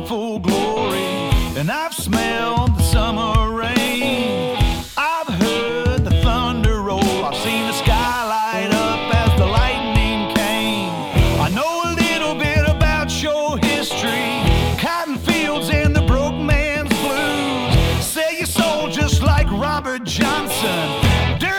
full glory, and I've smelled the summer rain. I've heard the thunder roll, I've seen the sky light up as the lightning came. I know a little bit about your history, cotton fields and